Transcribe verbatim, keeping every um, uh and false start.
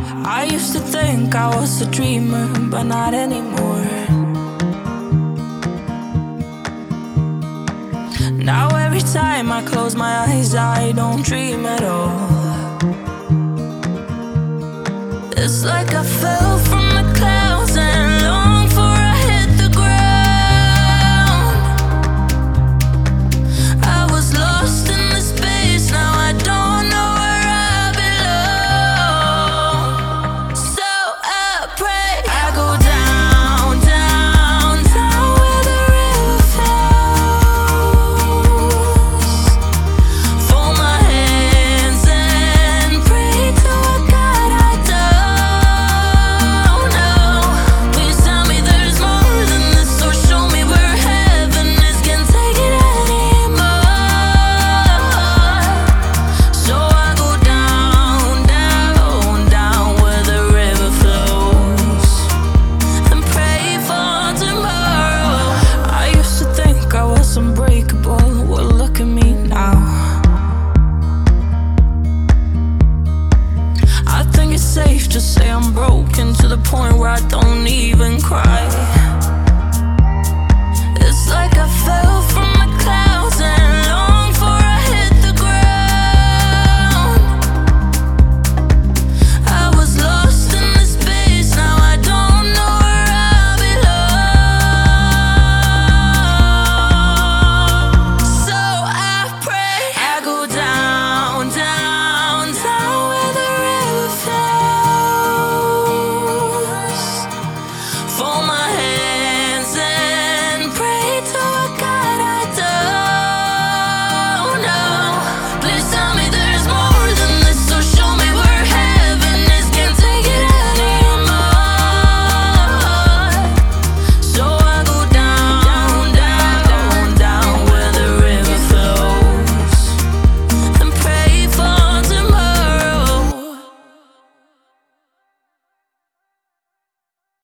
I used to think I was a dreamer, but not anymore. Now every time I close my eyes, I don't dream at all. It's like I fell from the clouds and long for I hit the ground. I was lost in the space, now I don't know where I belong. So I pray I go down, down, down where the river flows. Fold my hands and pray to a God I don't know. Please tell me there's more than this, or show me where heaven is, can't take it anymore. So I go down, down, down where the river flows and pray for tomorrow. I used to think I was unbreakable, well look at me now. I think it's safe to say I'm broken to the point where I don't even cry. It's like I fell